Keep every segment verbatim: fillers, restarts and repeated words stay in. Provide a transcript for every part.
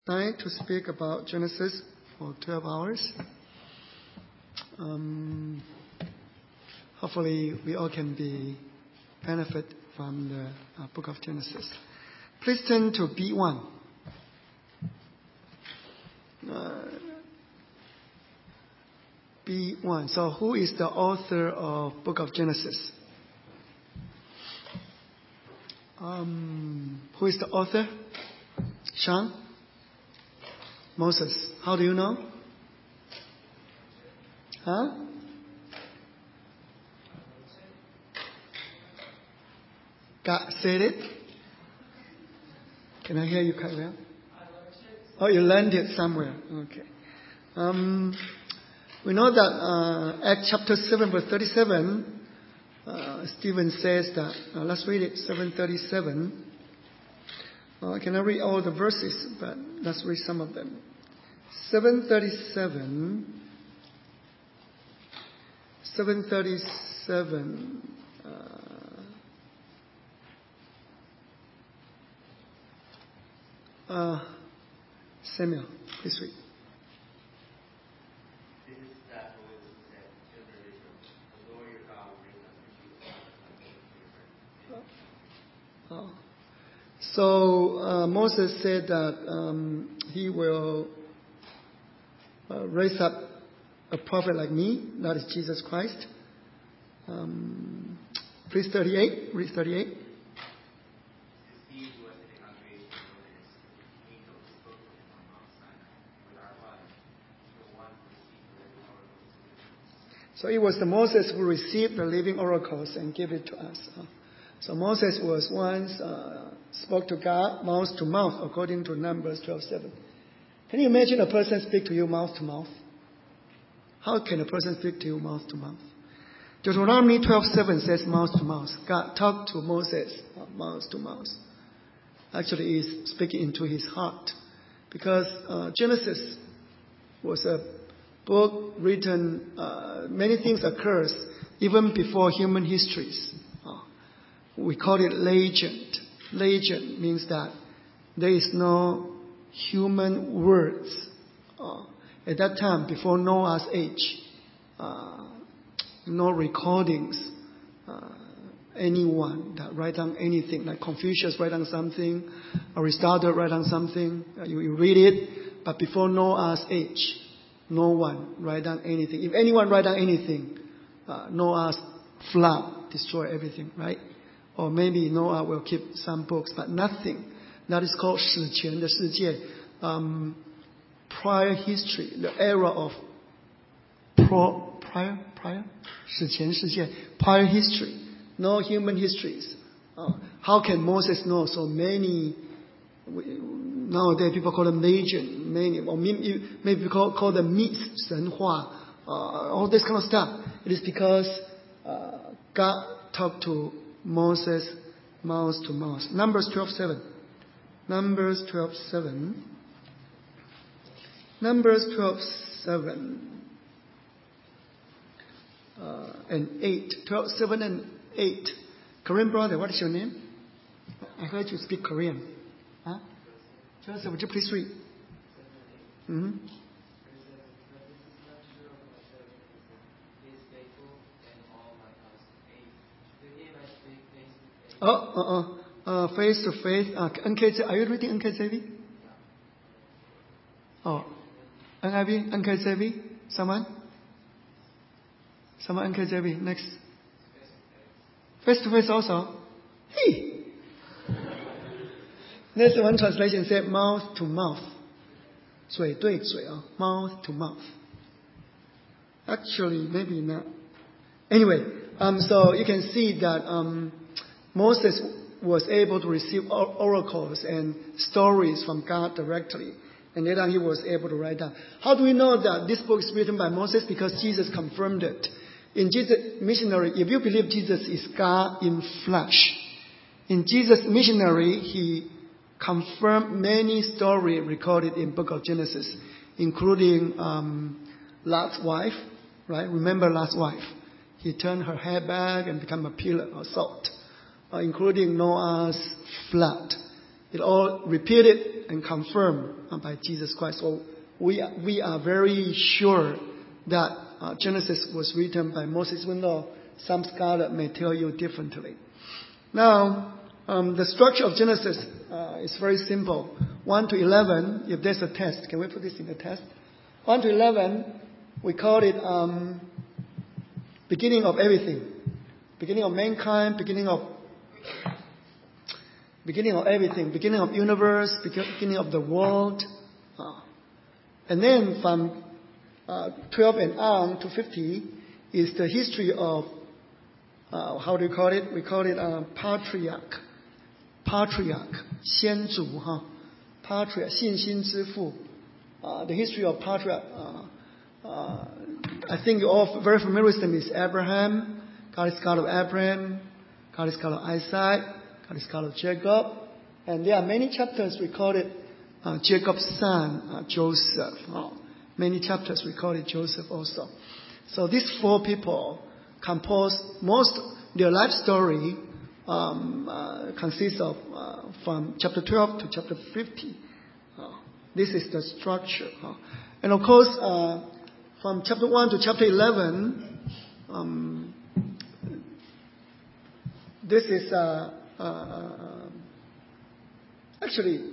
Tonight to speak about Genesis for twelve hours. Um, hopefully we all can be benefit from the uh, book of Genesis. Please turn to B one. Uh, B one. So who is the author of book of Genesis? Um, who is the author? Sean? Moses. How do you know? Huh? God said it? Can I hear you quite well? Oh, you learned it somewhere. Okay. Um, we know that uh, Acts chapter seven verse thirty-seven, uh, Stephen says that, uh, let's read it, seven thirty-seven. Uh, I cannot read all the verses, but let's read some of them. seven thirty-seven. seven thirty-seven. Uh, uh, Samuel, please read. This is that Moses said, children of Israel, the Lord your God will raise up for you. Oh. So uh, Moses said that um, he will uh, raise up a prophet like me, that is Jesus Christ. Um, please thirty-eight, read thirty-eight. This he who was in the congregation in the wilderness, the angel who spoke to him on Mount Sinai with our fathers, the one who received the living oracles. So it was the Moses who received the living oracles and gave it to us. So Moses was once uh, spoke to God mouth to mouth, according to Numbers twelve seven. Can you imagine a person speak to you mouth to mouth? How can a person speak to you mouth to mouth? Deuteronomy twelve seven says mouth to mouth. God talked to Moses uh, mouth to mouth. Actually, he's speaking into his heart, because uh, Genesis was a book written. Uh, many things occurs even before human histories. We call it legend. Legend means that there is no human words. Uh, at that time, before Noah's age, uh, no recordings, uh, anyone that write down anything, like Confucius write down something, Aristotle write down something, uh, you, you read it, but before Noah's age, no one write down anything. If anyone write down anything, uh, Noah's flood destroy everything, right? Or maybe Noah will keep some books, but nothing. That is called 史前的世界, um, prior history, the era of pro, prior, prior, 史前世界, prior history, no human histories. Uh, how can Moses know so many? Nowadays people call them legend, many, or maybe call, call them myths, 神话, uh, all this kind of stuff. It is because uh, God talked to Moses mouth to mouth. Numbers twelve seven. Numbers twelve seven. Numbers twelve seven. Uh, and eight. twelve seven and eight. Korean brother, what is your name? I heard you speak Korean. Huh? Joseph, would you please read? Mm-hmm. Oh, uh, uh, uh, face to face. Uh, N K J V, are you reading N K J V? Oh, N I V, N K J V? Someone? Someone N K J V. Next. Face to face also. Hey. There's one translation said mouth to mouth. 嘴对嘴, uh, mouth to mouth. Actually, maybe not. Anyway, um, so you can see that um, Moses was able to receive oracles and stories from God directly. And later he was able to write down. How do we know that this book is written by Moses? Because Jesus confirmed it. In Jesus' missionary, if you believe Jesus is God in flesh, in Jesus' missionary, he confirmed many stories recorded in book of Genesis, including um, Lot's wife, right? Remember Lot's wife? He turned her hair back and became a pillar of salt. Uh, including Noah's flood, It all repeated and confirmed by Jesus Christ. So we are, we are very sure that uh, Genesis was written by Moses, even though some scholar may tell you differently. Now, um, the structure of Genesis uh, is very simple. one to eleven, if there's a test, can we put this in the test? one to eleven, we call it um, beginning of everything. Beginning of mankind, beginning of beginning of everything, beginning of universe, beginning of the world. Uh, and then from uh, twelve and on to fifty is the history of, uh, how do you call it? We call it uh, patriarch. Patriarch, 先祖, huh? Patriarch, 信心之父. Uh, the history of patriarch, uh, uh, I think you're all very familiar with them, is Abraham. God is God of Abraham. God is God of Isaac. God is God of Jacob. And there are many chapters we call it uh, Jacob's son, uh, Joseph. Oh, many chapters we call it Joseph also. So these four people compose most, their life story um, uh, consists of uh, from chapter twelve to chapter fifty. Uh, this is the structure. Uh, and of course, uh, from chapter one to chapter eleven, um, this is uh, uh, actually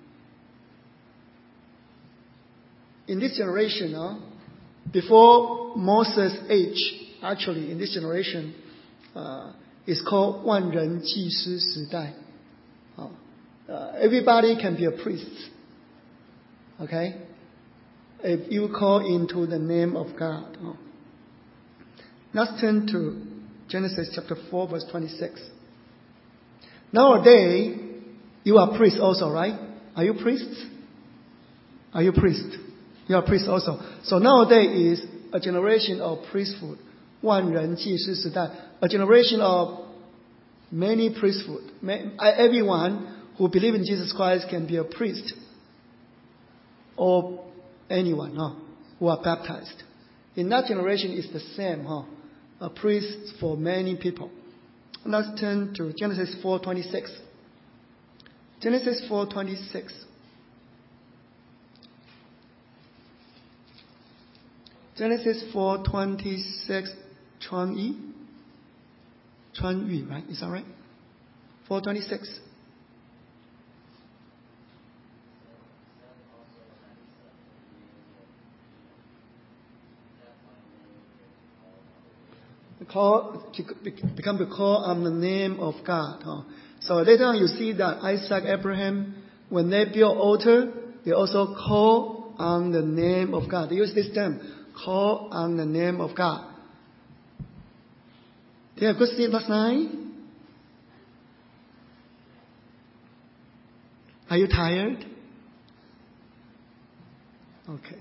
in this generation, uh, before Moses' age, actually in this generation, uh, is called 万人祭司时代. Uh, uh, everybody can be a priest. Okay? If you call into the name of God. Uh. Let's turn to Genesis chapter four, verse twenty-six. Nowadays, you are priests also, right? Are you priests? Are you priests? You are priests also. So nowadays is a generation of priesthood. 万人祭司时代. A generation of many priesthood. Everyone who believes in Jesus Christ can be a priest. Or anyone huh, who are baptized. In that generation, it's the same. Huh? A priest for many people. Let's turn to Genesis four twenty-six. Genesis four twenty-six. Genesis four twenty-six. 穿衣, 穿衣, right? Is that right? four twenty-six. Call, become the call on the name of God. Huh? So later on you see that Isaac, Abraham, when they build altar, they also call on the name of God. They use this term, call on the name of God. Did you have good sleep last night? Are you tired? Okay.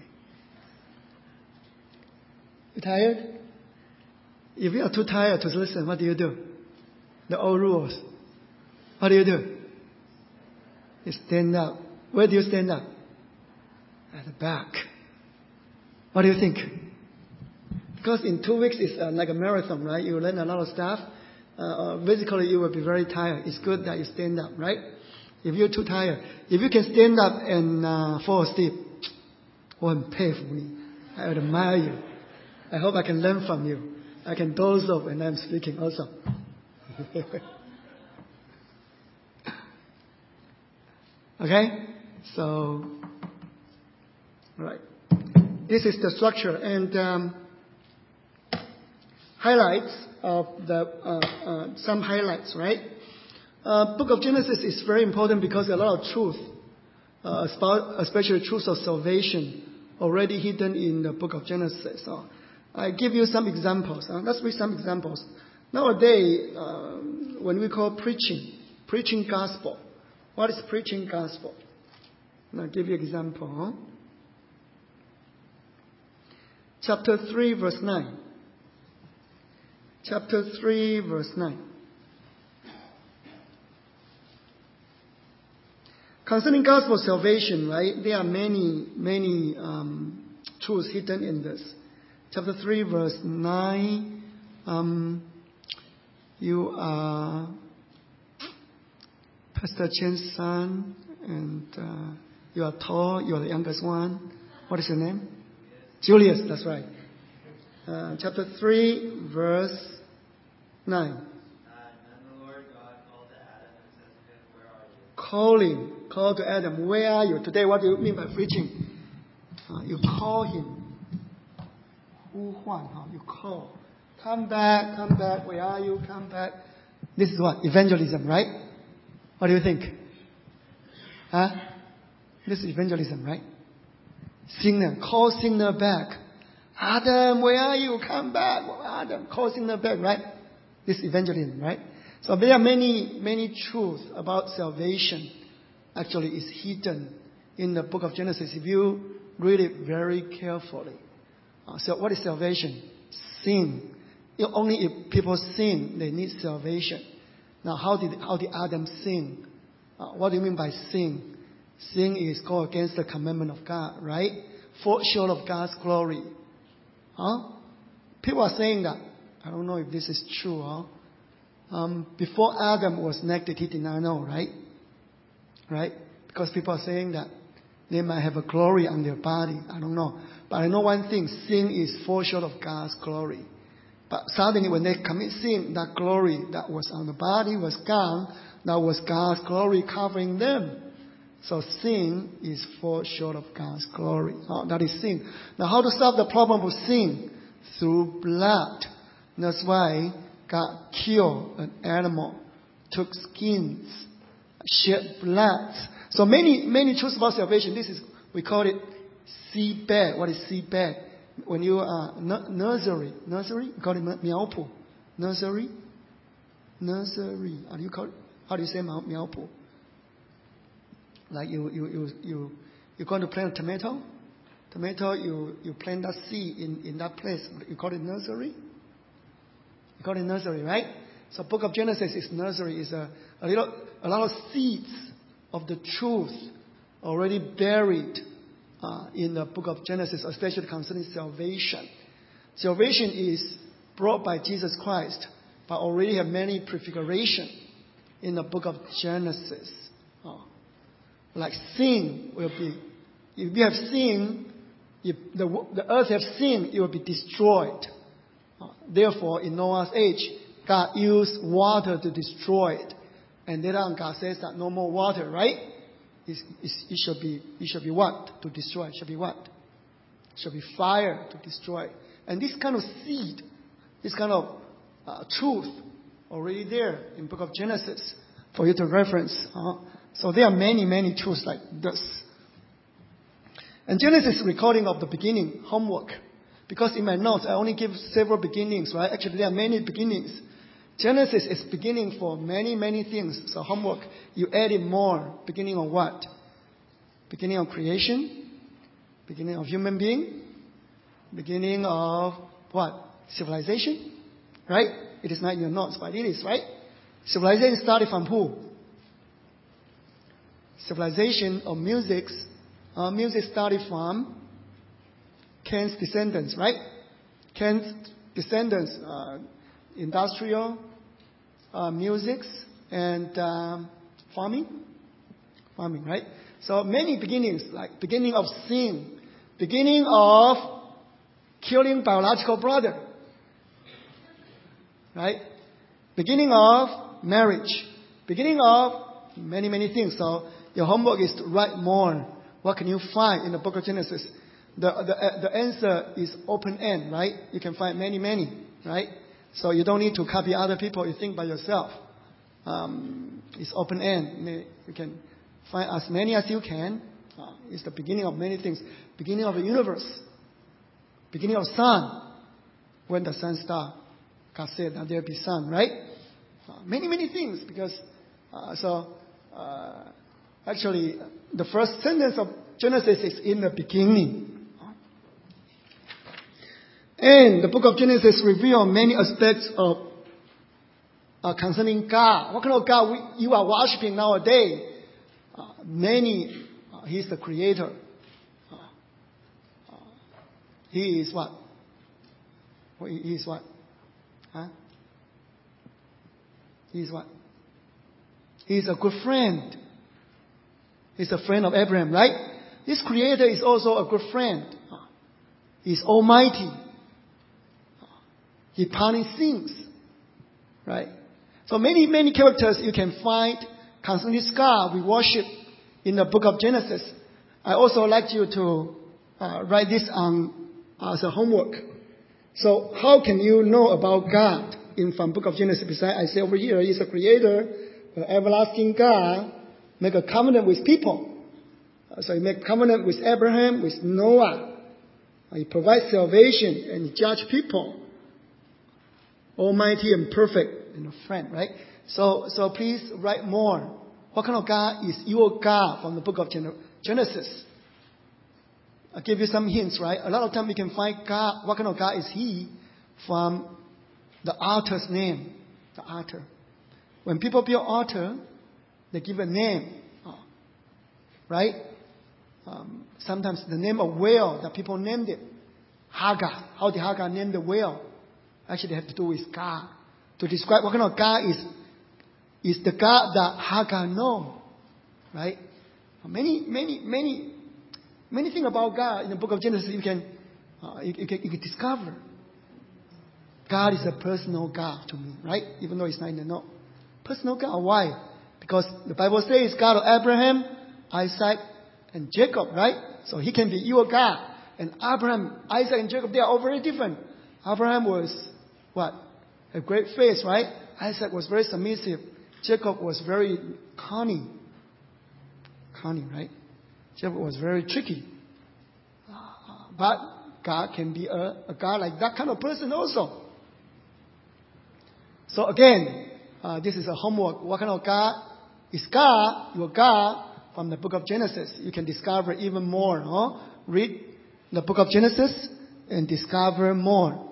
You tired? If you are too tired to listen, what do you do? The old rules. What do you do? You stand up. Where do you stand up? At the back. What do you think? Because in two weeks it's uh, like a marathon, right? You learn a lot of stuff. Uh, basically, you will be very tired. It's good that you stand up, right? If you're too tired, if you can stand up and uh, fall asleep, 我很佩服你. I admire you. I hope I can learn from you. I can doze off when I'm speaking also. Okay? So, right. This is the structure and um, highlights of the, uh, uh, some highlights, right? Uh, Book of Genesis is very important because a lot of truth, uh, especially truth of salvation, already hidden in the Book of Genesis. So, I give you some examples. Uh, let's read some examples. Nowadays, uh, when we call preaching, preaching gospel. What is preaching gospel? I'll give you an example. Huh? Chapter three, verse nine. Chapter three, verse nine. Concerning gospel salvation, right? There are many, many um, truths hidden in this. Chapter three, verse nine. Um, you are Pastor Chen's son. And uh, you are tall. You are the youngest one. What is your name? Julius. Julius, that's right. Uh, chapter three, verse nine. Calling, call to Adam, where are you? Today, what do you mean by preaching? Uh, you call him. Hu Huan, huh? You call. Come back, come back, where are you? Come back. This is what? Evangelism, right? What do you think? Huh? This is evangelism, right? Sinner, call sinner back. Adam, where are you? Come back. Adam, call sinner back, right? This is evangelism, right? So there are many, many truths about salvation. Actually, is hidden in the book of Genesis if you read it very carefully. Uh, so what is salvation? Sin. If only if people sin, they need salvation. Now, how did how did Adam sin? Uh, what do you mean by sin? Sin is go against the commandment of God, right? Fall short of God's glory. Huh? People are saying that. I don't know if this is true, huh? Um, before Adam was naked, he did not know, right? Right? Because people are saying that they might have a glory on their body. I don't know. But I know one thing. Sin is fall short of God's glory. But suddenly when they commit sin, that glory that was on the body was gone. That was God's glory covering them. So sin is fall short of God's glory. Oh, that is sin. Now how to solve the problem of sin? Through blood. That's why God killed an animal, took skins, shed blood. So many, many truths about salvation. This is, we call it seedbed. What is seedbed? When you are uh, nursery, nursery, you call it miaopu. Nursery, nursery. How do you call it? How do you say miaopu? Like you, you, you, you, you're going to plant a tomato. Tomato, you, you plant that seed in, in that place. You call it nursery. You call it nursery, right? So Book of Genesis is nursery, is a, a little, a lot of seeds of the truth already buried uh, in the Book of Genesis, especially concerning salvation. Salvation is brought by Jesus Christ, but already have many prefiguration in the Book of Genesis. Oh. Like sin will be, if you have sin, if the, the earth has sin, it will be destroyed. Therefore, in Noah's age, God used water to destroy it. And later on, God says that no more water, right? It's, it's, it should be, it should be what? To destroy. It should be what? It should be fire to destroy. And this kind of seed, this kind of uh, truth, already there in Book of Genesis for you to reference. Uh, so there are many, many truths like this. And Genesis is recording of the beginning, homework. Because in my notes, I only give several beginnings, right? Actually, there are many beginnings. Genesis is beginning for many, many things. So homework, you add in more. Beginning of what? Beginning of creation. Beginning of human being. Beginning of what? Civilization. Right? It is not in your notes, but it is, right? Civilization started from who? Civilization or music. Uh, music started from Cain's descendants, right? Cain's descendants, uh, industrial, uh, musics, and um, farming. Farming, right? So many beginnings, like beginning of sin, beginning of killing biological brother, right? Beginning of marriage, beginning of many, many things. So your homework is to write more. What can you find in the Book of Genesis? The, the, the answer is open-end, right? You can find many, many, right? So you don't need to copy other people. You think by yourself. Um, it's open-end. You can find as many as you can. Uh, it's the beginning of many things. Beginning of the universe. Beginning of sun. When the sun started, God said that there be sun, right? Uh, many, many things. Because, uh, so, uh, actually, the first sentence of Genesis is in the beginning. And the book of Genesis reveals many aspects of uh, concerning God. What kind of God we, you are worshiping nowadays? Uh, many, uh, He is the Creator. Uh, uh, he is what? He is what? Huh? He is what? He is a good friend. He's a friend of Abraham, right? This Creator is also a good friend. He's almighty. He punishes sins. Right? So many, many characters you can find concerning this God we worship in the book of Genesis. I also like you to uh, write this on as a homework. So how can you know about God in from book of Genesis? Besides, I say over here, He's a creator, an everlasting God, make a covenant with people. Uh, so He make covenant with Abraham, with Noah. Uh, he provides salvation and He judge people. Almighty and perfect and a friend, right? So, so please write more. What kind of God is your God from the book of Genesis? I'll give you some hints, right? A lot of time we can find God. What kind of God is He from the altar's name? The altar. When people build altar, they give a name, right? Um, sometimes the name of whale that people named it, Hagar. How did Hagar name the whale? Actually, they have to do with God. To describe what kind of God is, is the God that Hagar know. Right? Many, many, many, many things about God in the book of Genesis you can, uh, you, you, can, you can discover. God is a personal God to me, right? Even though it's not in the no. Personal God. Why? Because the Bible says God of Abraham, Isaac, and Jacob, right? So He can be your God. And Abraham, Isaac, and Jacob, they are all very different. Abraham was what? A great faith, right? Isaac was very submissive. Jacob was very cunning. Cunning, right? Jacob was very tricky. But God can be a, a God like that kind of person also. So again, uh, this is a homework. What kind of God is God? Your God from the book of Genesis. You can discover even more. Huh? Read the book of Genesis and discover more.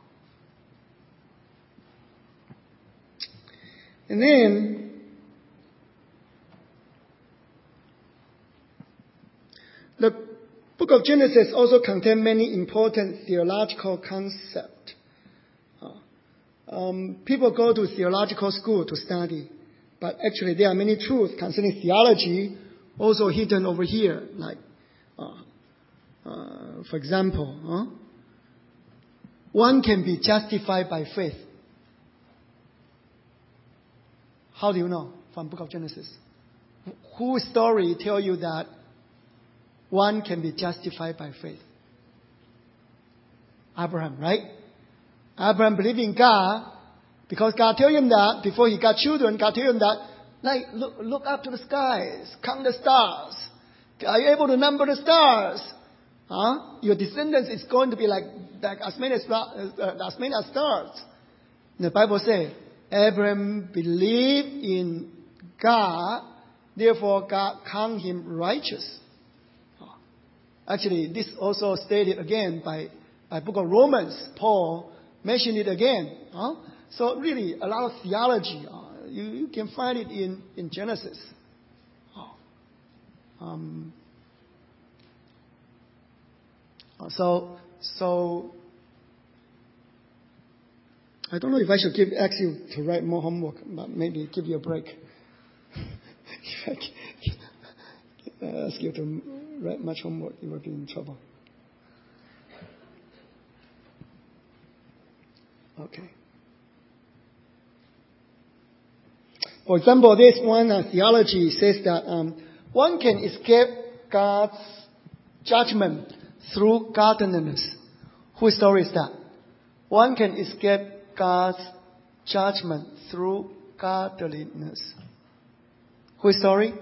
And then, the book of Genesis also contains many important theological concepts. Uh, um, people go to theological school to study, but actually there are many truths concerning theology also hidden over here. Like, uh, uh, for example, huh? one can be justified by faith. How do you know? From book of Genesis. Whose story tell you that one can be justified by faith? Abraham, right? Abraham believed in God because God told him that before he got children, God told him that, like, look, look up to the skies, count the stars. Are you able to number the stars? Huh? Your descendants is going to be like, like as many as, uh, as many as stars. And the Bible says, Abraham believed in God, therefore God counted him righteous. Actually, this also stated again by, by book of Romans. Paul mentioned it again. Huh? So really, a lot of theology. Uh, you, you can find it in, in Genesis. Um, so, so I don't know if I should give ask you to write more homework, but maybe give you a break. If I ask you to write much homework, you will be in trouble. Okay. For example, this one uh, theology says that um, one can escape God's judgment through godliness. Whose story is that? One can escape God's judgment through godliness. Whose story?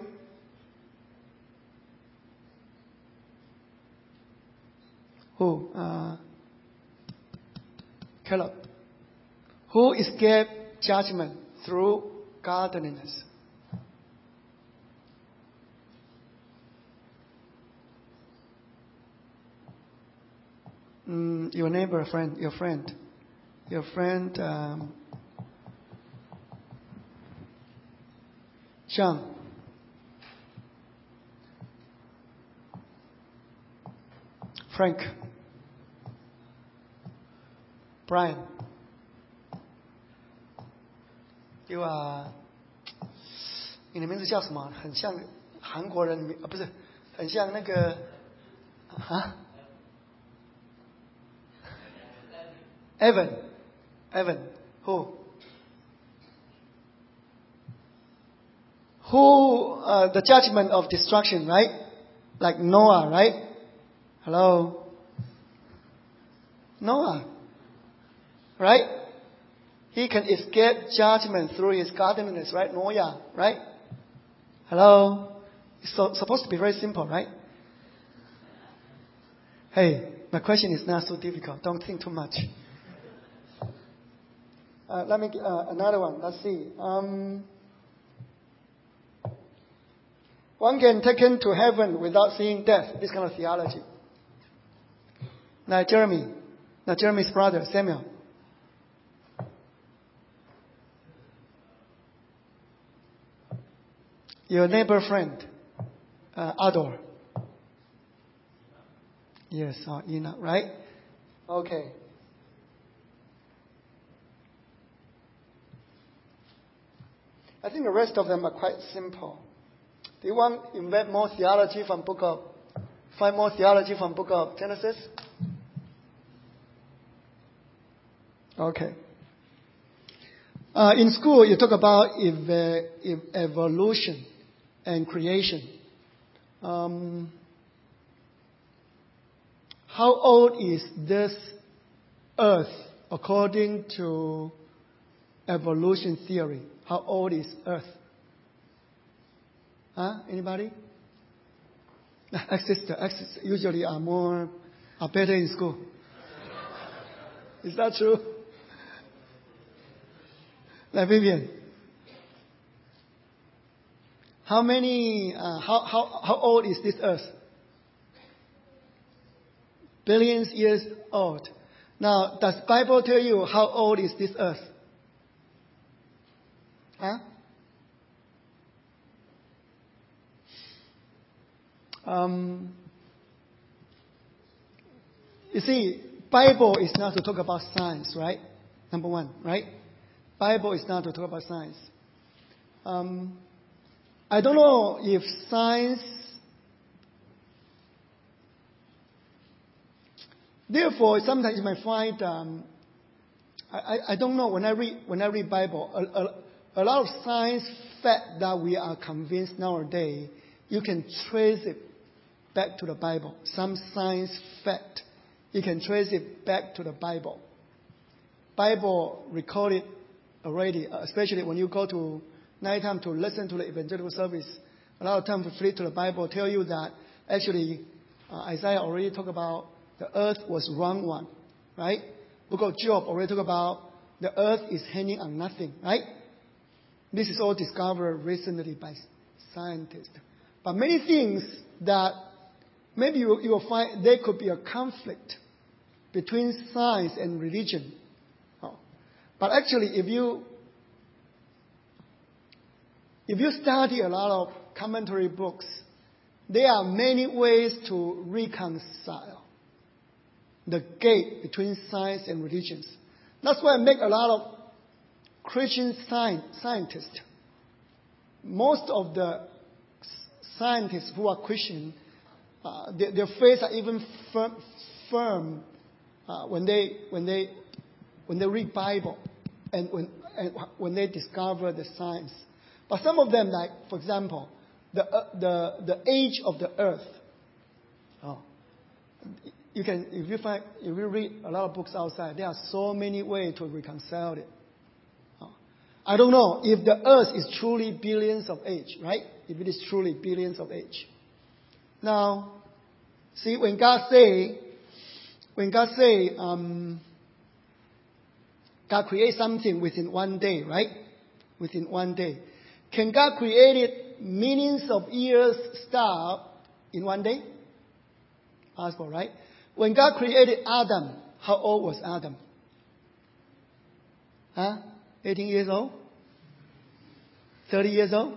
Who? Uh, Caleb. Who escaped judgment through godliness? Mm, your neighbor, friend, your friend. Your friend, um, Sean. Frank. Brian. You are 你的名字叫什么？很像韩国人名啊，不是，很像那个啊 ，Evan Evan who who uh, the judgment of destruction, right? Like Noah, right? Hello, Noah, right? He can escape judgment through his godliness, right? Noah, right? Hello. It's so, supposed to be very simple, right? Hey, my question is not so difficult. Don't think too much. Uh, let me uh, another one. Let's see. Um, one can taken to heaven without seeing death. This kind of theology. Now Jeremy, now Jeremy's brother Samuel. Your neighbor friend. Uh, Ador. Yes, uh, Enoch, right? Okay. I think the rest of them are quite simple. Do you want to invent more theology from book of, find more theology from book of Genesis? Okay. Uh, in school, you talk about ev- ev- evolution and creation. Um, how old is this earth according to evolution theory? How old is earth? Huh? Anybody? Ex-sister, ex-sister usually are more, are better in school. Is that true? Like Vivian. How many, uh, how, how, how old is this earth? Billions years old. Now, does Bible tell you how old is this earth? Huh? Um, you see, Bible is not to talk about science, right? Number one, right? Bible is not to talk about science. Um, I don't know if science. Therefore, sometimes you might find. Um, I, I don't know when I read when I read Bible, a, a, a lot of science fact that we are convinced nowadays, you can trace it back to the Bible. Some science fact, you can trace it back to the Bible. Bible recorded already, especially when you go to nighttime to listen to the evangelical service. A lot of times we flip to the Bible, tell you that actually uh, Isaiah already talked about the earth was wrong one, right? Book of Job already talked about the earth is hanging on nothing, right? This is all discovered recently by scientists. But many things that maybe you, you will find there could be a conflict between science and religion. Oh. But actually, if you if you study a lot of commentary books, there are many ways to reconcile the gate between science and religions. That's why I make a lot of Christian science, scientists. Most of the scientists who are Christian, uh, their, their faith are even firm, firm uh, when they when they when they read Bible and when and when they discover the science. But some of them, like for example, the uh, the the age of the earth. Oh, you can if you find if you read a lot of books outside, there are so many ways to reconcile it. Oh. I don't know if the earth is truly billions of age, right? If it is truly billions of age. Now, see when God say, when God say, um, God create something within one day, right? Within one day. Can God create it millions of years star in one day? Possible, right? When God created Adam, how old was Adam? Huh? eighteen years old? thirty years old?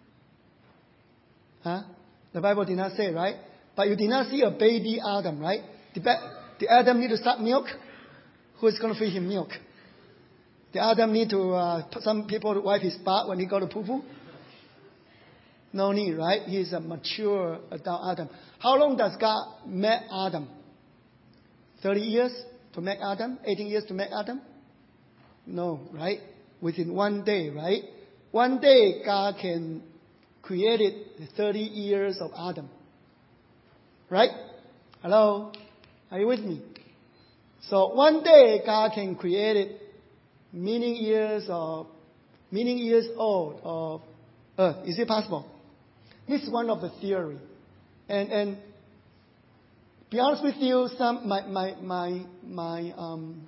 Huh? The Bible did not say, right? But you did not see a baby Adam, right? Did, did Adam need to suck milk? Who is going to feed him milk? Did Adam need to, uh, some people to wipe his butt when he go to poo-poo? No need, right? He's a mature adult Adam. How long does God make Adam? thirty years to make Adam? eighteen years to make Adam? No, right? Within one day, right? One day God can create it thirty years of Adam. Right? Hello? Are you with me? So one day God can create it million years of million years old of Earth. Is it possible? This is one of the theory. And and be honest with you, some my my my my um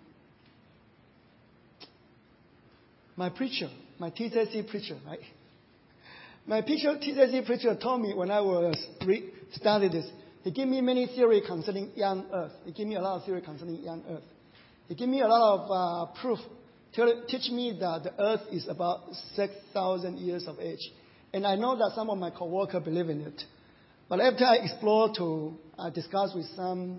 my preacher, my T C C preacher, right? My preacher, T C C preacher told me when I was re- studying this, he gave me many theory concerning young Earth. He gave me a lot of theory concerning young Earth. He gave me a lot of uh, proof. Tell, teach me that the Earth is about six thousand years of age. And I know that some of my coworkers believe in it. But after I explore to uh, discuss with some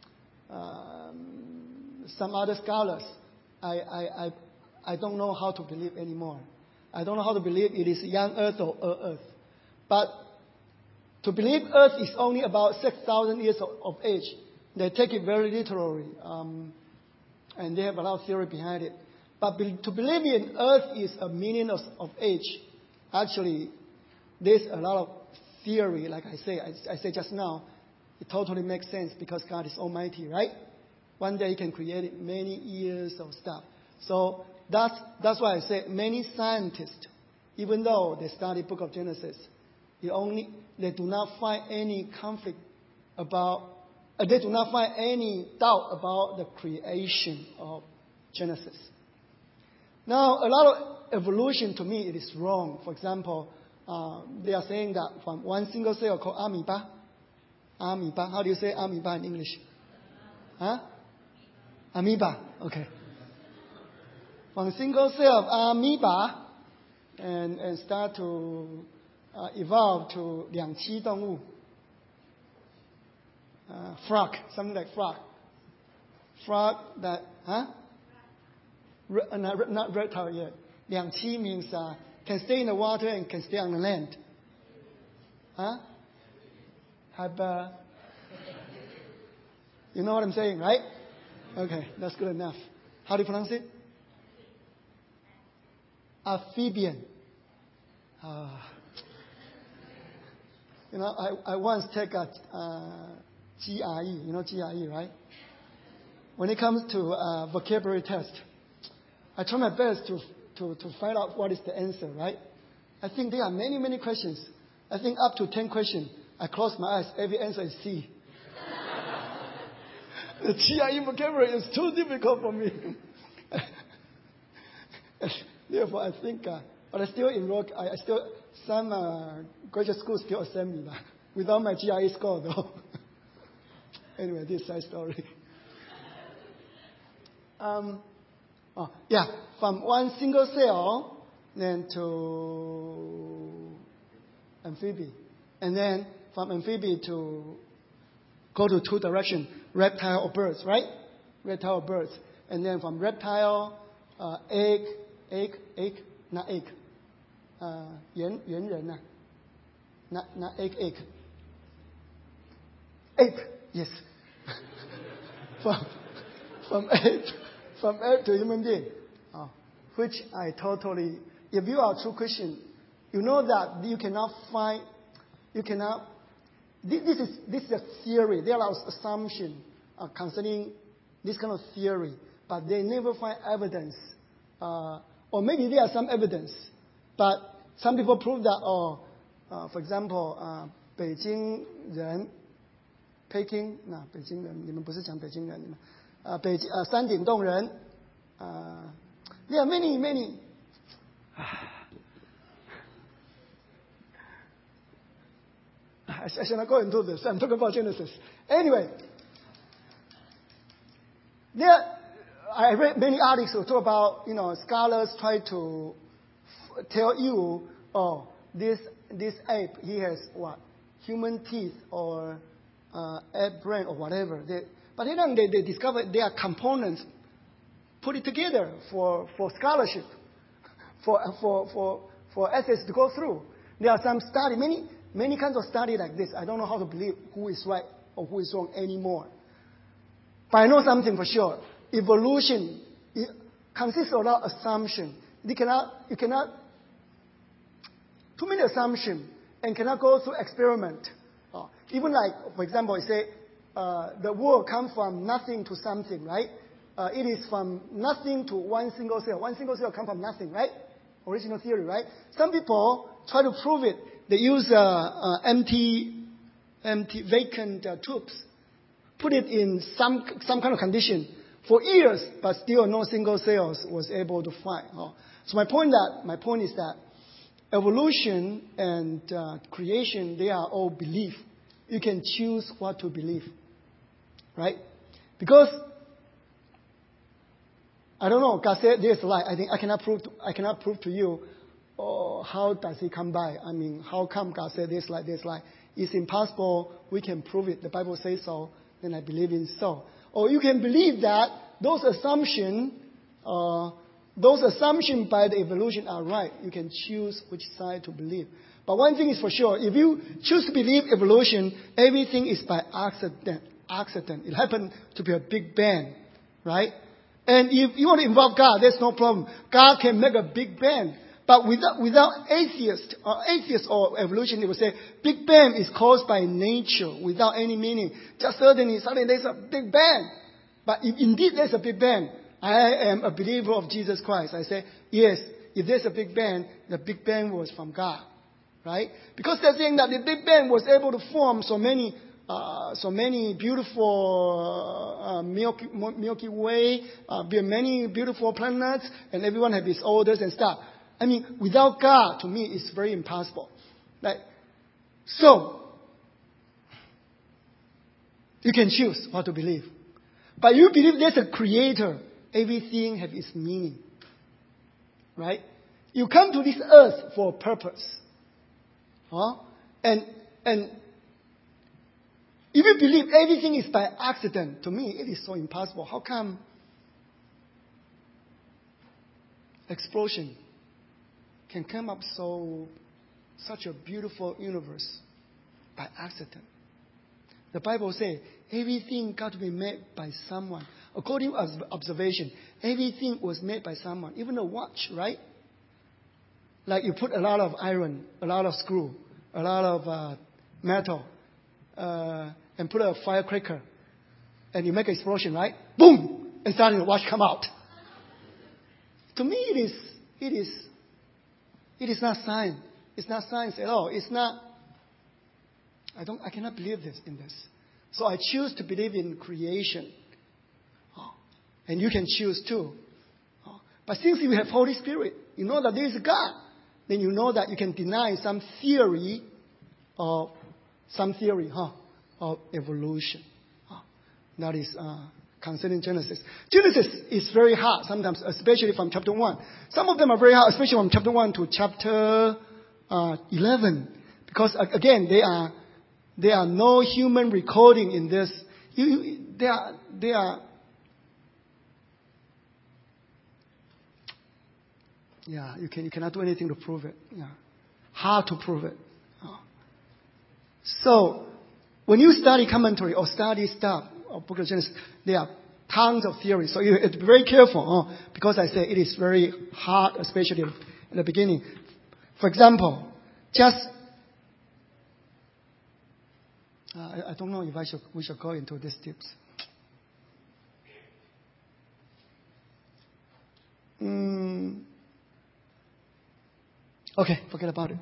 um, some other scholars, I, I, I, I don't know how to believe anymore. I don't know how to believe it is young Earth or Earth. But to believe Earth is only about six thousand years of, of age, they take it very literally. Um, and they have a lot of theory behind it. But be, to believe in Earth is a million of, of age, actually, there's a lot of theory, like I say, I, I said just now, it totally makes sense because God is almighty, right? One day He can create many years of stuff. So that's, that's why I say many scientists, even though they study Book of Genesis, they, only, they do not find any conflict about, uh, they do not find any doubt about the creation of Genesis. Now, a lot of evolution, to me, it is wrong. For example, uh, they are saying that from one single cell called amoeba, amoeba, how do you say amoeba in English? Huh? Amoeba, okay. From a single cell of amoeba and, and start to uh, evolve to 两栖动物, uh, frog, something like frog. Frog that, huh? Re, uh, not, not reptile yet. 两栖 means uh, can stay in the water and can stay on the land. Huh? Have, uh, you know what I'm saying, right? Okay, that's good enough. How do you pronounce it? Amphibian. Uh, you know, I, I once take a uh, G R E, you know G R E, right? When it comes to uh, vocabulary test, I try my best to, to, to find out what is the answer, right? I think there are many, many questions. I think up to ten questions. I close my eyes, every answer is C. The G R E vocabulary is too difficult for me. Therefore, I think, uh, but I still enroll, I, I still, some uh, graduate schools still accept me uh, without my G R E score, though. Anyway, this is a side story. Um, oh, yeah, from one single cell, then to amphibian. And then from amphibian to go to two directions, reptile or birds, right? Reptile or birds. And then from reptile, uh, egg, egg, egg, not egg. Uh, 猿, 猿人啊. Not, not egg, egg. Ape, yes. from, from ape, from ape to human being. Oh, which I totally, if you are a true Christian, you know that you cannot find, you cannot, this, this is this is a theory. There are assumptions uh, concerning this kind of theory, but they never find evidence. Uh, or maybe there are some evidence, but some people prove that, oh, uh, for example, uh, 北京人 Peking, 那北京人，你们不是讲北京人，你们啊北啊山顶洞人，啊 there are many many. I should not go into this. I'm talking about Genesis. Anyway, there I read many articles talk about, you know, scholars try to f- tell you, oh, this this ape, he has what, human teeth or uh, ape brain or whatever. They, but then they, they discover there are components, put it together for, for scholarship, for for for for essays to go through. There are some study, many, many kinds of study like this. I don't know how to believe who is right or who is wrong anymore. But I know something for sure. Evolution it consists of a lot of assumption. You cannot, you cannot, too many assumptions and cannot go through experiment. Uh, even like, for example, you say, uh, the world comes from nothing to something, right? Uh, it is from nothing to one single cell. One single cell comes from nothing, right? Original theory, right? Some people try to prove it. They use uh, uh, empty, empty, vacant uh, tubes, put it in some some kind of condition for years, but still no single cells was able to find. Oh. So my point that my point is that evolution and uh, creation, they are all belief. You can choose what to believe, right? Because I don't know. God said there's light. I think I cannot prove. To, I cannot prove to you. Oh, how does it come by? I mean, how come God said this light, this light? It's impossible. We can prove it. The Bible says so. Then I believe in so. Or you can believe that those assumptions, uh, those assumptions by the evolution are right. You can choose which side to believe. But one thing is for sure: if you choose to believe evolution, everything is by accident. Accident. It happened to be a big bang, right? And if you want to involve God, there's no problem. God can make a big bang. But without, without atheists or atheists or evolution, they will say big bang is caused by nature without any meaning. Just suddenly, suddenly there's a big bang. But if indeed there's a big bang, I am a believer of Jesus Christ. I say, yes, if there's a big bang, the big bang was from God. Right? Because they're saying that the big bang was able to form so many Uh, so many beautiful uh, Milky, Milky Way, uh, many beautiful planets, and everyone have its orders and stuff. I mean, without God, to me, it's very impossible. Like, so, you can choose what to believe. But you believe there's a creator, everything has its meaning. Right? You come to this earth for a purpose. Huh? And, and, if you believe everything is by accident, to me, it is so impossible. How come explosion can come up so, such a beautiful universe by accident? The Bible says everything got to be made by someone. According to observation, everything was made by someone. Even a watch, right? Like you put a lot of iron, a lot of screw, a lot of uh, metal, uh, and put a firecracker, and you make an explosion, right? Boom! And suddenly the watch come out. To me, it is, it is, it is not science. It's not science at all. It's not. I don't. I cannot believe this in this. So I choose to believe in creation. Oh, and you can choose too. Oh, but since you have Holy Spirit, you know that there is a God. Then you know that you can deny some theory, or some theory, huh? Of evolution. Oh, that is uh, concerning Genesis. Genesis is very hard sometimes, especially from chapter one. Some of them are very hard, especially from chapter one to chapter uh, eleven, because uh, again, there are there are no human recording in this. You, you, they are they are. Yeah, you can you cannot do anything to prove it. Yeah, hard to prove it. Oh. So. When you study commentary or study stuff of Book of Genesis, there are tons of theories. So you have to be very careful, oh, because I say it is very hard, especially in the beginning. For example, just uh, I, I don't know if I should we should go into these tips. Mm, okay, forget about it.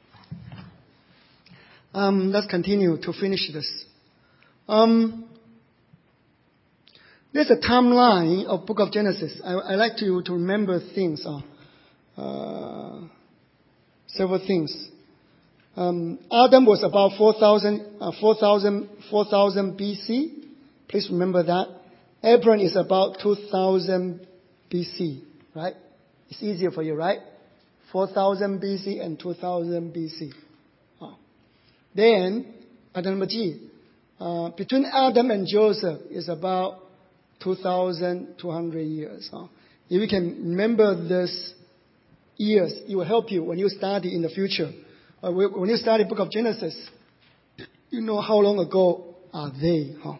Um, let's continue to finish this. Um, there's a timeline of Book of Genesis. I, I like to, to remember things, uh, uh, several things. Um, Adam was about four thousand, uh, four thousand, four thousand B C. Please remember that. Abraham is about two thousand B C, right? It's easier for you, right? four thousand B C and two thousand B C. Then, Adam uh, between Adam and Joseph is about two thousand two hundred years. Huh? If you can remember this years, it will help you when you study in the future. Uh, when you study the book of Genesis, you know how long ago are they, huh?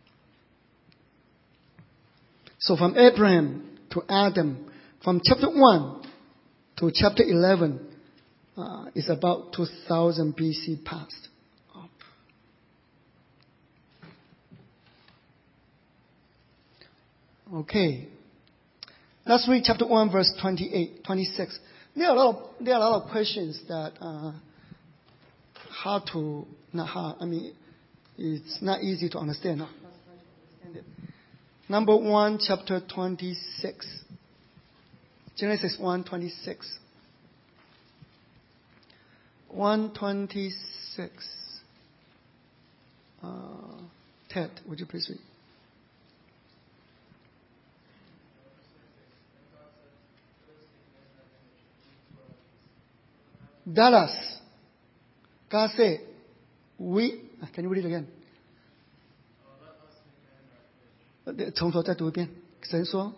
So from Abraham to Adam, from chapter one to chapter eleven, uh, is about two thousand B C past. Okay. Let's read chapter one, verse twenty-eight, twenty-six. There are a lot of, there are a lot of questions that uh, hard to, not hard, I mean, it's not easy to understand. No? Let's try to understand it. Number one, chapter twenty-six. Genesis one, twenty-six. one twenty-six. Uh, Ted, would you please read? Dallas. God said, we, can you read it again? 从头再读一遍。神说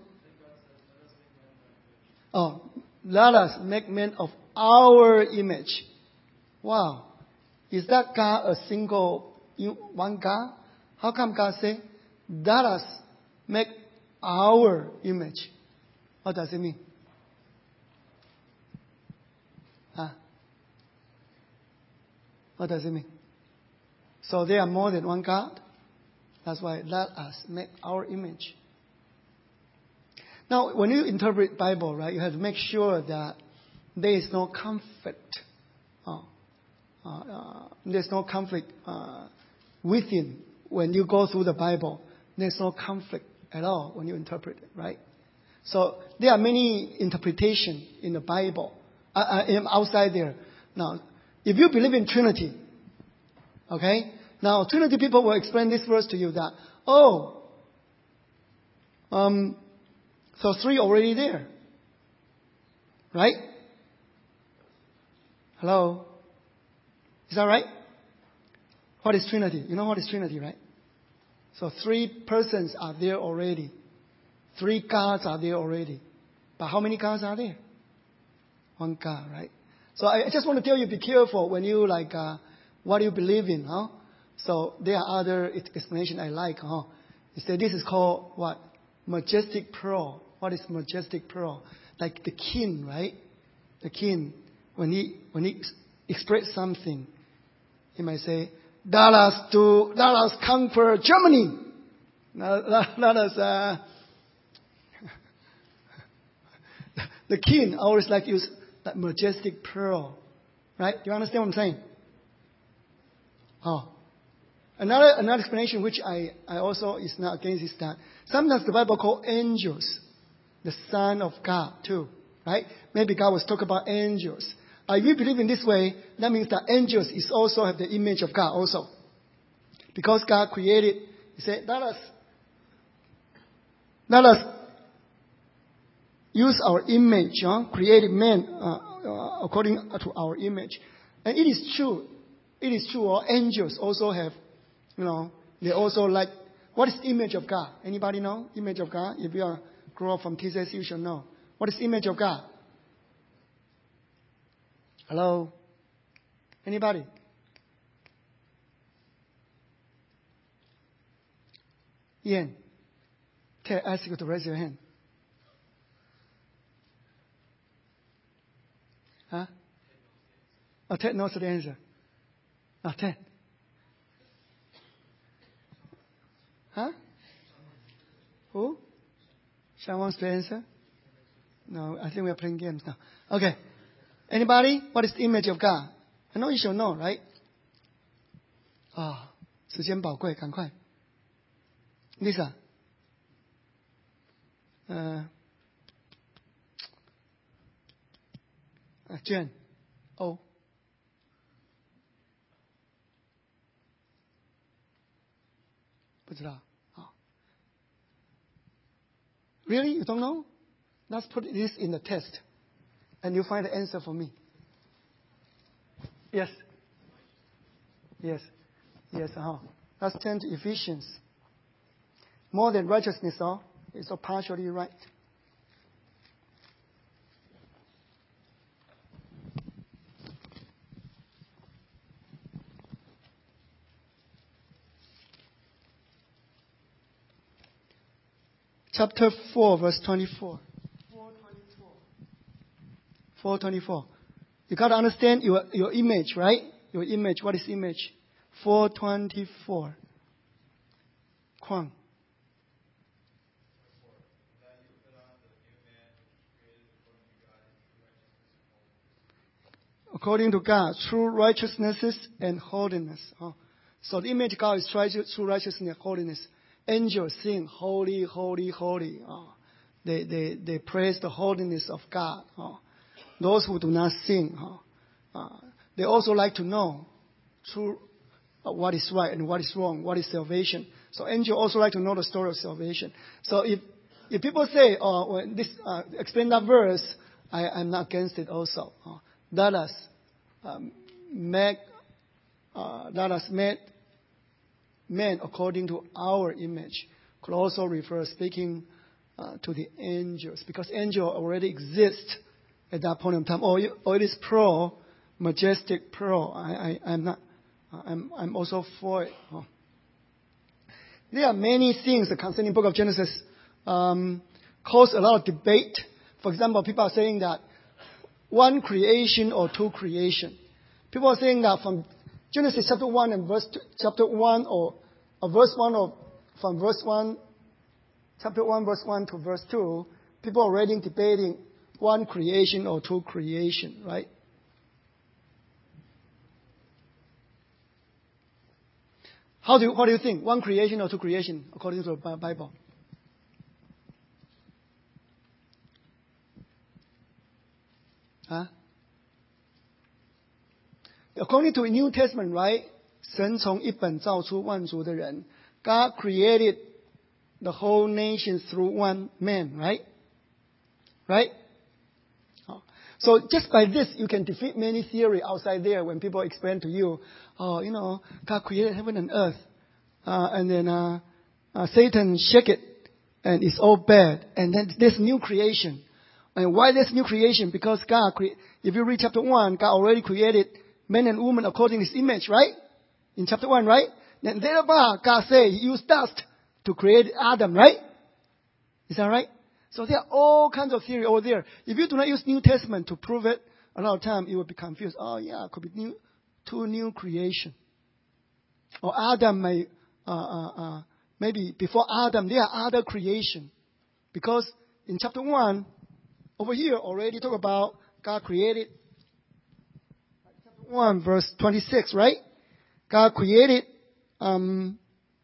Oh, let us make man of our image. Wow. Is that God a single, one God? How come God say, let us make our image? What does it mean? Huh? What does it mean? So there are more than one God. That's why let us make our image. Now, when you interpret Bible, right, you have to make sure that there is no conflict. Uh, uh, uh, there's no conflict uh, within. When you go through the Bible, there's no conflict at all when you interpret it, right? So there are many interpretations in the Bible uh, uh, outside there. Now, if you believe in Trinity, okay, now Trinity people will explain this verse to you that, oh, um, so three already there. Right? Hello? Is that right? What is Trinity? You know what is Trinity, right? So three persons are there already. Three gods are there already. But how many gods are there? One God, right? So I just want to tell you, be careful when you like, uh, what do you believe in, huh? So there are other explanations I like, huh? You say this is called what? Majestic pearl. What is majestic pearl? Like the king, right? The king, when he when he express something, he might say, "Let us do, let us conquer Germany. Let, let, let us." Uh, the king always like use that majestic pearl, right? Do you understand what I'm saying? Oh. Another another explanation which I, I also is not against is that sometimes the Bible call angels the Son of God too, right? Maybe God was talking about angels. Uh, if you believe in this way, that means that angels is also have the image of God also. Because God created, He said, let us, let us use our image, huh? Created man uh, uh, according to our image. And it is true. It is true. All angels also have, you know, they also like, what is the image of God? Anybody know? Image of God? If you are grow up from T C S, you should know. What is the image of God? Hello? Anybody? Ian, Ted, I ask you to raise your hand. Huh? Oh, Ted knows the answer. Oh, Ted. Huh? Who? Sean wants to answer? No, I think we are playing games now. Okay. Anybody? What is the image of God? I know you should know, right? 啊、哦，时间宝贵，赶快。Lisa， 呃，呃 ，Jane， O， 不知道。Really? You don't know? Let's put this in the test. And you find the answer for me. Yes. Yes. Yes. Uh-huh. Let's turn to Ephesians. More than righteousness, oh, it's so partially right. chapter four, verse twenty-four. four twenty-four. four twenty-four. You got to understand your, your image, right? Your image. What is image? four twenty-four. Kwang. According to God, true righteousnesses and holiness. Oh. So the image of God is true righteousness and holiness. Angels sing, holy, holy, holy. Oh. They, they, they praise the holiness of God. Oh. Those who do not sing, oh. uh, they also like to know true, uh, what is right and what is wrong, what is salvation. So angels also like to know the story of salvation. So if if people say, oh, when this uh, explain that verse, I, I'm not against it also. Oh. Let us um, make, uh, let us make men according to our image. Could also refer speaking uh, to the angels, because angel already exist at that point in time. Or, or it is pro, majestic pro. I, I, I'm not. I'm, I'm also for it. Oh. There are many things concerning the book of Genesis um, cause a lot of debate. For example, people are saying that one creation or two creation. People are saying that from Genesis chapter one and verse two, chapter one or, or verse one or from verse one, chapter one verse one to verse two, people are already debating one creation or two creation, right? How do you, what do you think? One creation or two creation according to the Bible? Huh? According to the New Testament, right? 神从一本造出万族的人. God created the whole nation through one man, right? Right? So just by this, you can defeat many theory outside there when people explain to you, oh, you know, God created heaven and earth. Uh, and then uh, uh, Satan shake it, and it's all bad. And then there's new creation. And why there's new creation? Because God, cre- if you read chapter one, God already created men and women according to His image, right? In chapter one, right? Then later on, God said He used dust to create Adam, right? Is that right? So there are all kinds of theory over there. If you do not use New Testament to prove it, a lot of time you will be confused. Oh yeah, it could be new, two new creation. Or Adam may, uh, uh, uh, maybe before Adam there are other creation. Because in chapter one, over here already talk about God created, chapter one verse twenty-six, right? God created um,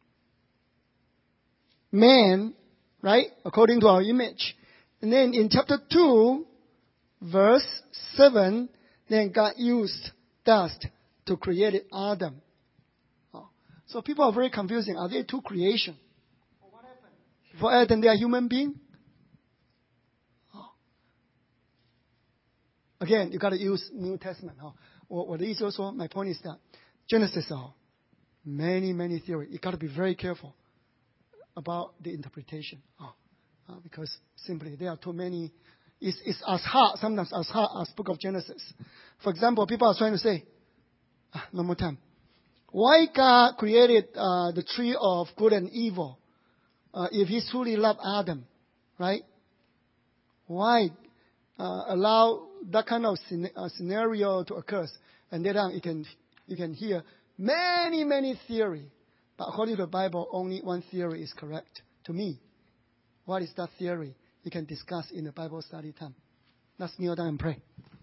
man, right, according to our image. And then in chapter two, verse seven, then God used dust to create Adam. Oh. So people are very confusing. Are there two creation? What happened? For Adam, they are human being? Oh. Again, you got to use New Testament. Oh. 我我的意思就是说 my point is that Genesis, oh, many, many theory. You got to be very careful about the interpretation. Oh. Uh, because simply there are too many. It's, it's as hard, sometimes as hard as book of Genesis. For example, people are trying to say, ah, no more time. Why God created uh, the tree of good and evil uh, if He truly loved Adam, right? Why uh, allow that kind of scen- uh, scenario to occur? And then you can you can hear many, many theory. But according to the Bible, only one theory is correct to me. What is that theory? You can discuss in the Bible study time. Let's kneel down and pray.